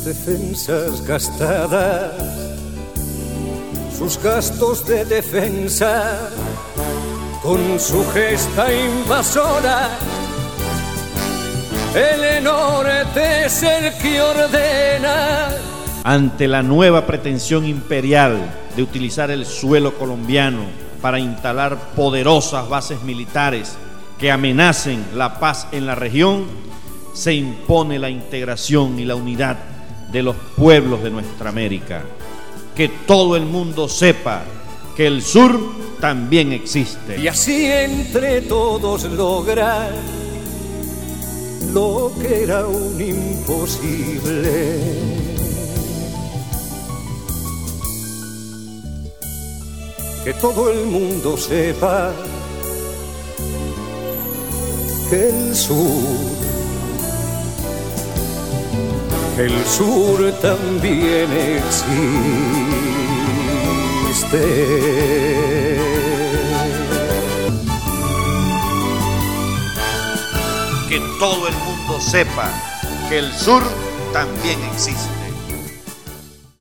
defensas gastadas, sus gastos de defensa, con su gesta invasora, el norte es el que ordena. Ante la nueva pretensión imperial de utilizar el suelo colombiano para instalar poderosas bases militares que amenacen la paz en la región, se impone la integración y la unidad de los pueblos de nuestra América. Que todo el mundo sepa que el sur también existe. Y así entre todos lograr lo que era un imposible. Que todo el mundo sepa que el sur también existe. Que todo el mundo sepa que el sur también existe.